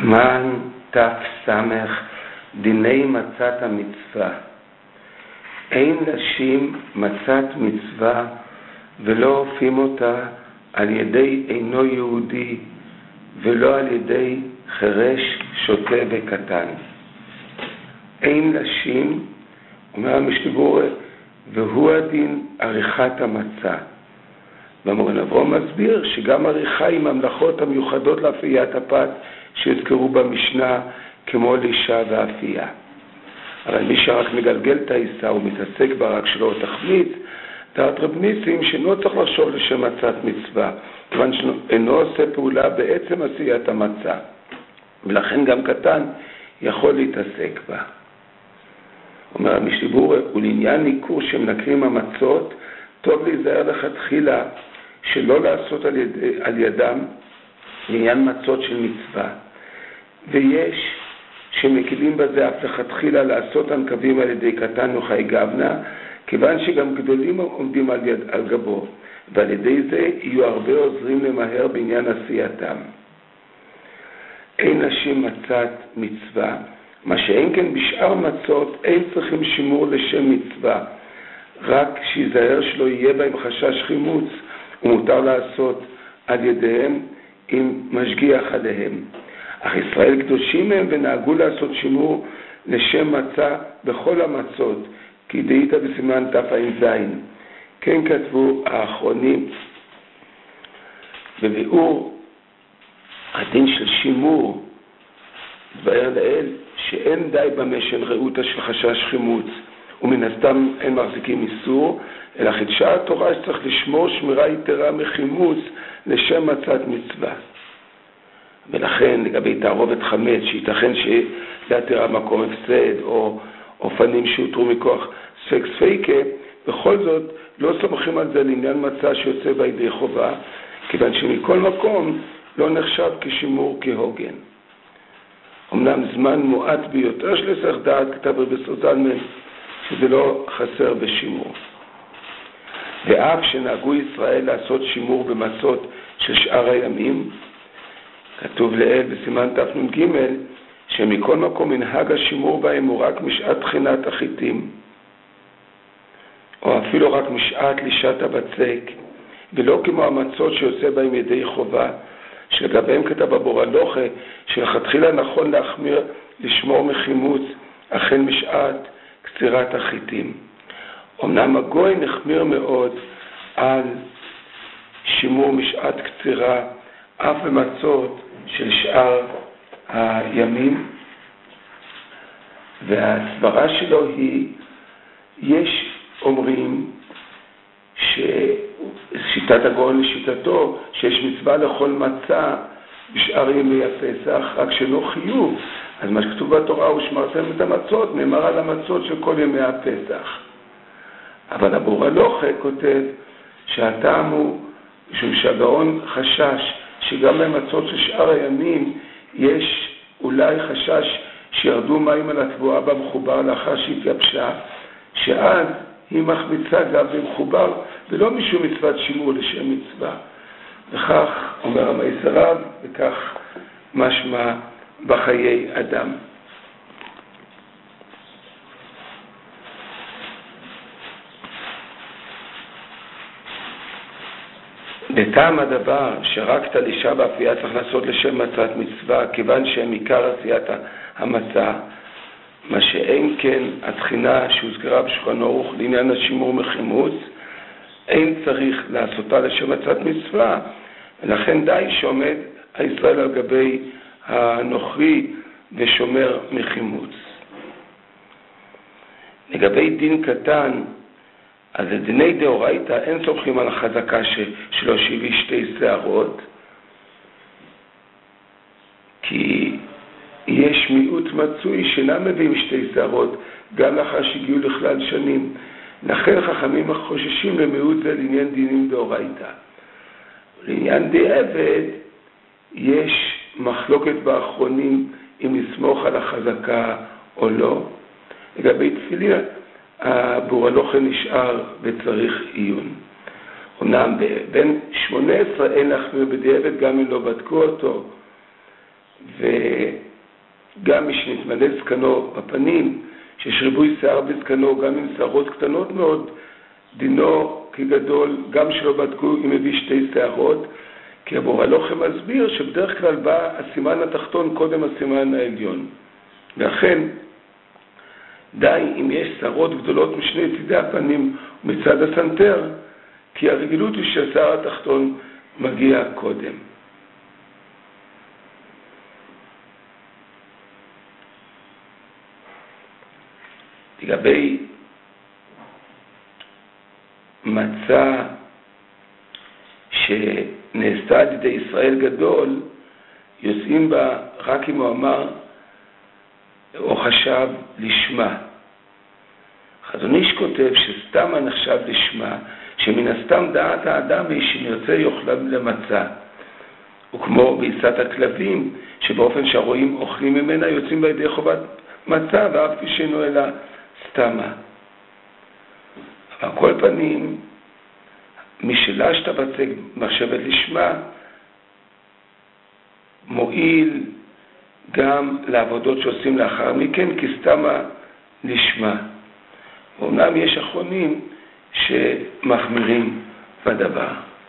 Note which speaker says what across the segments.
Speaker 1: מן תסמך דיני מצת המצווה. אין נשים מצת מצווה ולא אופים אותה על ידי אינו יהודי ולא על ידי חרש, שוטה וקטן. אין נשים, אומר המשתבור, והוא הדין עריכת המצה. והמורן אברהם מסביר שגם עריכה היא ממלכות המיוחדות לאפיית הפת שהזכרו במשנה כמו לישה ואפייה. אבל מי שרק מגלגל את העיסה ומתעסק בה רק שלא תחמיץ, דעת רב ניסים שאינו צריך לחשוב לשם מצת מצווה, כיוון שאינו עושה פעולה בעצם עשיית המצה, ולכן גם קטן יכול להתעסק בה. אומר המשתבור, ולעניין ניכור שמנקרים המצות, טוב להיזהר לכתחילה שלא לעשות על ידם לעניין מצות של מצווה. ויש שמקילים בזה אף לכתחילה לעשות הנקבים על ידי קטן וחי גבנה, כיוון שגם גדולים עומדים על גבו, ועל ידי זה יהיו הרבה עוזרים למהר בעניין עשייתם. אין נשים מצת מצווה, מה שאין כן בשאר מצות אין צריכים שימור לשם מצווה, רק שיזהר שלא יהיה בהם חשש חימוץ, ומותר לעשות על ידיהם עם משגיח עליהם. אך ישראל קדושים הם ונהגו לעשות שימור לשם מצה בכל המצות, כי דאית בסימן תע"ז. כן כתבו האחרונים בביאור הדין של שימור, דבר לאל שאין די במשן ראותה של חשש חימוץ, ומן הסתם אין מחזיקים איסור, אלא חידשה התורה שצריך לשמור שמירה יתרה מחימוץ לשם מצת מצווה. ולכן לגבי תערובת חמץ, שייתכן שיתר המקום הפסד או אופנים שהותרו מכוח ספק ספיקה, בכל זאת לא סומכים על זה לעניין מצה שיוצא בידי חובה, כיוון שמכל מקום לא נחשב כשימור כהוגן. אמנם זמן מועט ביותר של הסך דעת כתב רבי סוזלמן שזה לא חסר בשימור. ואף שנהגו ישראל לעשות שימור במצות של שאר הימים, כתוב לאל בסימן תנ"ג שמכל מקום מנהג השימור בהם הוא רק משעת תחינת החיטים, או אפילו רק משעת לישת הבצק, ולא כמו המצות שיוצא בהם ידי חובה, שלגביהם כתב הבור הלוכה שלכתחילה נכון להחמיר לשמור מחימוץ החל משעת קצירת החיטים. אמנם הגוי נחמיר מאוד על שימור משעת קצירה אף במצות של שאר הימים, והסברה שלו היא, יש אומרים ששיטת הגאון לשיטתו שיש מצווה לכל מצה בשאר ימי הפסח, רק שלא חיוב. אז מה שכתוב בתורה הוא שמרתם את המצות, נאמר על המצות של כל ימי הפסח. אבל הבור הלוכה כותב שהטעם הוא משום שהגאון חשש שגם במצות של שאר הימים יש אולי חשש שירדו מים על התבואה במחובר לאחר שהתייבשה, שאז היא מחמיצה גם במחובר ולא משום מצוות שימור לשם מצווה. וכך אומר המייסר רב, וכך משמע בחיי אדם. לטעם הדבר שרק תלישה באפייה צריך לעשות לשם מצת מצווה, כיוון שהם עיקר עשיית המצה, מה שאין כן התחינה שהוזכרה בשולחן ערוך לעניין השימור מחימוץ, אין צריך לעשותה לשם מצת מצווה, ולכן די שעומד הישראל על גבי הנוכרי ושומר מחימוץ. לגבי דין קטן, אז לדיני דאורייתא אין סומכים על החזקה שלא שהביא שתי שערות, כי יש מיעוט מצוי שאינם מביאים שתי שערות גם לאחר שהגיעו לכלל שנים. לכן חכמים חוששים למיעוט זה לעניין דינים דאורייתא. לעניין דיעבד יש מחלוקת באחרונים אם לסמוך על החזקה או לא. לגבי תפילין הבור הלוכה נשאר וצריך עיון. אומנם בין 18 אין להחמיר בדיעבד גם אם לא בדקו אותו, וגם מי שנתמלא זקנו בפנים, שיש ריבוי שיער בזקנו, גם עם שערות קטנות מאוד, דינו כגדול, גם שלא בדקו אם הביא שתי שערות, כי המורה הלוחם מסביר שבדרך כלל בא הסימן התחתון קודם הסימן העליון. ואכן, די אם יש שערות גדולות משני צידי הפנים ומצד הסנטר, כי הרגילות היא שהשיער התחתון מגיע קודם. לגבי מצה שנעשתה על ידי ישראל גדול, יוצאים בה רק אם הוא אמר או חשב לשמה. חזון איש כותב שסתם הנחשב לשמה, שמן הסתם דעת האדם היא שנרצה יאכל למצה. וכמו בעיסת הכלבים, שבאופן שהרועים אוכלים ממנה, יוצאים בה ידי חובת מצה, ואף כפי שאינו אלא סתמה. אבל כל פנים, מי שלשת בצק מחשבת לשמה, מועיל גם לעבודות שעושים לאחר מכן, כי סתמה לשמה. ואומנם יש אחרונים שמחמירים בדבר.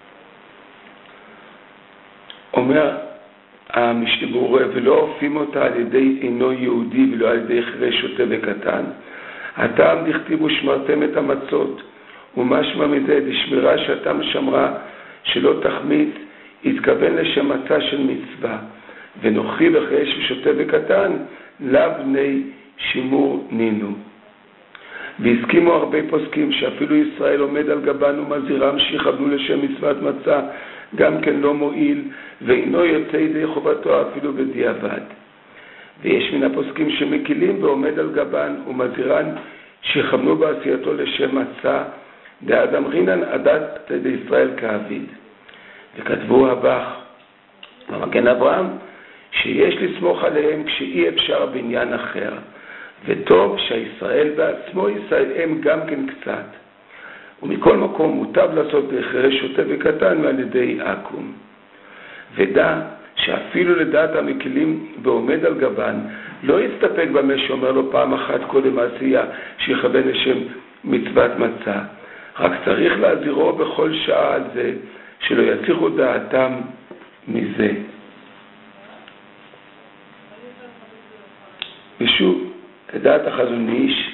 Speaker 1: אומר המשנה ברורה, ולא אופים אותה על ידי אינו יהודי ולא על ידי חירש שוטה וקטן. הטעם דכתיבו שמרתם את המצות, ומשמע מזה לשמירה שהטעם שמרה שלא תחמיץ, התכוון לשם מצה של מצווה, ונוכרי וחירש ושוטה וקטן, לאו בני שימור נינו. והסכימו הרבה פוסקים שאפילו ישראל עומד על גבן ומזהירם שיכוונו לשם מצוות מצה, גם כן לא מועיל, ואינו יוצא ידי חובתו אפילו בדיעבד. ויש מן הפוסקים שמקילים ועומד על גבן ומזהירן שיכוונו בעשייתו לשם מצה, דעד אמרינן עדת ידי ישראל כאביד. וכתבו הבח במגן אברהם שיש לסמוך עליהם כשאי אפשר בעניין אחר, וטוב שהישראל בעצמו יסייעם גם כן קצת. ומכל מקום מוטב לעשות בחירש שוטה וקטן מעל ידי עקום. ודע שאפילו לדעת המקילים ועומד על גבן, לא יסתפק במה שאומר לו פעם אחת קודם העשייה שיכוון לשם מצוות מצה. רק צריך להזהירו בכל שעה על זה, שלא יסיחו דעתם מזה. ושוב, כדעת החזון איש,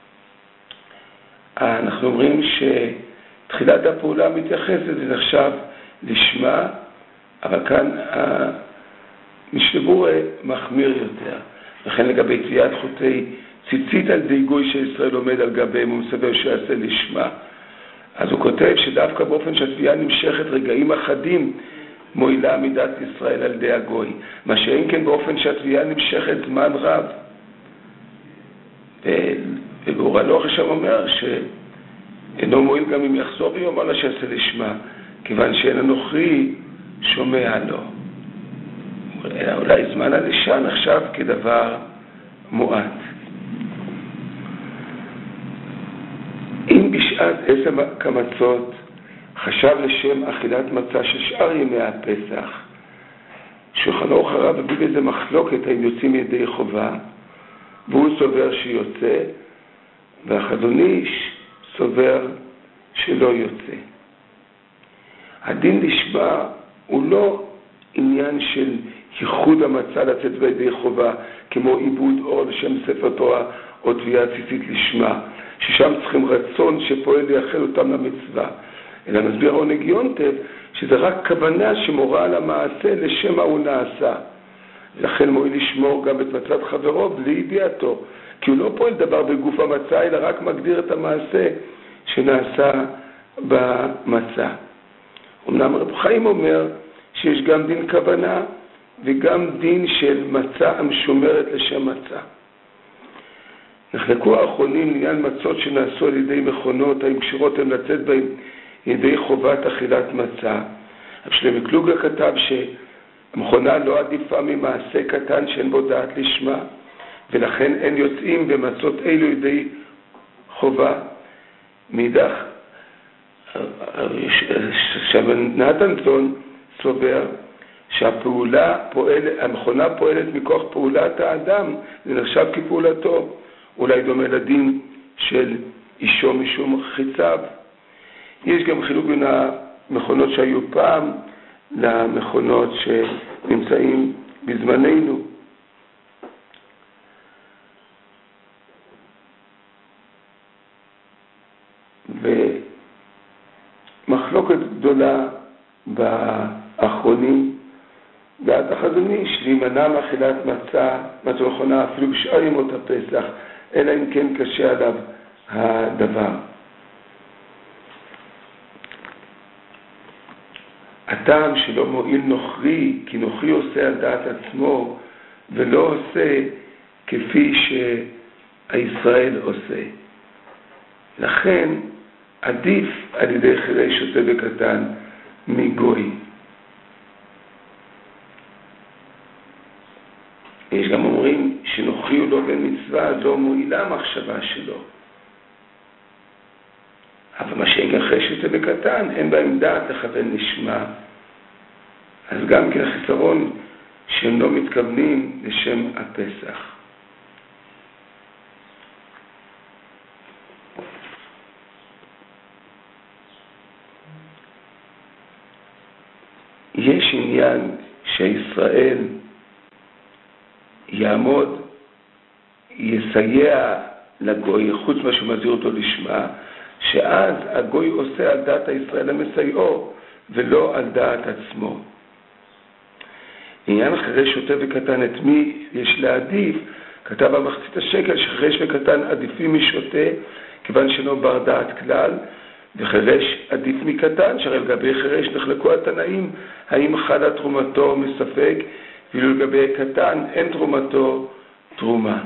Speaker 1: אנחנו אומרים שתחילת הפעולה מתייחסת ונחשב לשמה, אבל כאן המשנה ברורה מחמיר יותר. וכן לגבי תביעת חוטי ציצית על ידי גוי שישראל עומד על גביהם ומסבר שיעשה לשמה. אז הוא כותב שדווקא באופן שהתביעה נמשכת רגעים אחדים מועילה מידת ישראל על ידי הגוי, מה שאין כן באופן שהתביעה נמשכת זמן רב. ובאור הלוך שם אומר שאינו מועיל גם אם יחזור ויאמר לה שיעשה לשמה, כיוון שאין הנוכרי שומע לו. אולי זמן הלישה נחשב כדבר מועט. אם בשעת 10 כמצות חשב לשם אכילת מצה של שאר ימי הפסח, שולחן ערוך הרב הביא בזה מחלוקת האם יוצאים ידי חובה, והוא סובר שיוצא, והחזון איש סובר שלא יוצא. הדין לשמה הוא לא עניין של ייחוד המצה לצאת בידי חובה, כמו עיבוד אור לשם ספר תורה או תביעה ציצית לשמה, ששם צריכים רצון שפועל לייחד אותם למצווה. אלא מסביר העונג יונטב שזה רק כוונה שמורה על המעשה לשם מה הוא נעשה. לכן מועיל לשמור גם את מצת חברו בלי ידיעתו, כי הוא לא פועל דבר בגוף המצה, אלא רק מגדיר את המעשה שנעשה במצה. אמנם רב חיים אומר שיש גם דין כוונה וגם דין של מצה המשומרת לשם מצה. נחלקו האחרונים לעניין מצות שנעשו על ידי מכונות, האם קשירות הן לצאת בהן ידי חובת אכילת מצה. רב שלמה קלוגה כתב שהמכונה לא עדיפה ממעשה קטן שאין בו דעת לשמה, ולכן אין יוצאים במצות אלו ידי חובה. מאידך, נתן צאן סובר שהמכונה פועלת מכוח פעולת האדם, זה נחשב כפעולתו, אולי דומה לדין של אישו משום חיציו. יש גם חילוק בין המכונות שהיו פעם למכונות שנמצאים בזמננו. ומחלוקת גדולה באחרונים, דעת החזון איש, להימנע מאכילת מצה נכונה אפילו בשאר ימות הפסח, אלא אם כן קשה עליו הדבר. הטעם שלא מועיל נוכרי, כי נוכרי עושה על דעת עצמו, ולא עושה כפי שהישראל עושה. לכן עדיף על ידי חירש שוטה וקטן מגוי. יש גם אומרים שנוכרי הוא לא בן מצווה, לא מועילה המחשבה שלו. אבל מה שאין גם חירש שוטה וקטן, אין בהם דעת לכוון לשמה. אז גם כן החיסרון שהם לא מתכוונים לשם הפסח. יש עניין שישראל יעמוד, יסייע לגוי, חוץ מה שמזהיר אותו לשמה, שאז הגוי עושה על דעת הישראל המסייעו, ולא על דעת עצמו. עניין חירש שוטה וקטן, את מי יש להעדיף? כתב במחצית השקל שחירש וקטן עדיפים משוטה, כיוון שאינו בר דעת כלל, וחירש עדיף מקטן, שהרי לגבי חירש נחלקו התנאים, האם חלה תרומתו מספק, ואילו לגבי קטן אין תרומתו תרומה.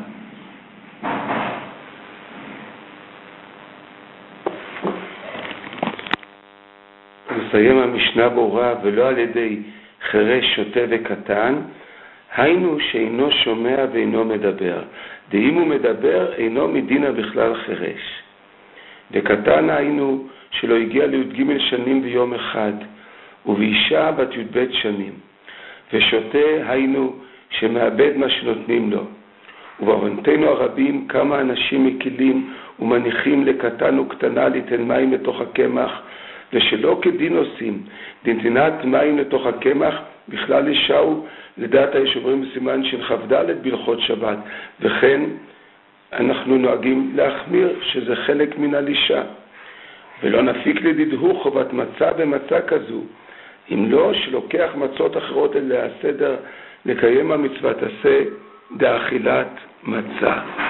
Speaker 1: נסיים המשנה ברורה, ולא על ידי חירש שוטה וקטן, היינו שאינו שומע ואינו מדבר. דאם הוא מדבר, אינו מדינה בכלל חירש. וקטן היינו שלא הגיע לי"ג שנים ויום אחד, ובאישה בת י"ב שנים. ושוטה היינו שמאבד מה שנותנים לו. ובעוונתנו הרבים כמה אנשים מקילים ומניחים לקטן וקטנה ליתן מים לתוך הקמח, ושלא כדין עושים, דנתינת מים לתוך הקמח בכלל אישהו לדעת הישוברים בסימן שכ"ד בהלכות שבת, וכן אנחנו נוהגים להחמיר שזה חלק מן הלישה. ולא נפיק לדידהו חובת מצה במצה כזו, אם לא שלוקח מצות אחרות אלה הסדר לקיים המצוות עשה דאכילת מצה.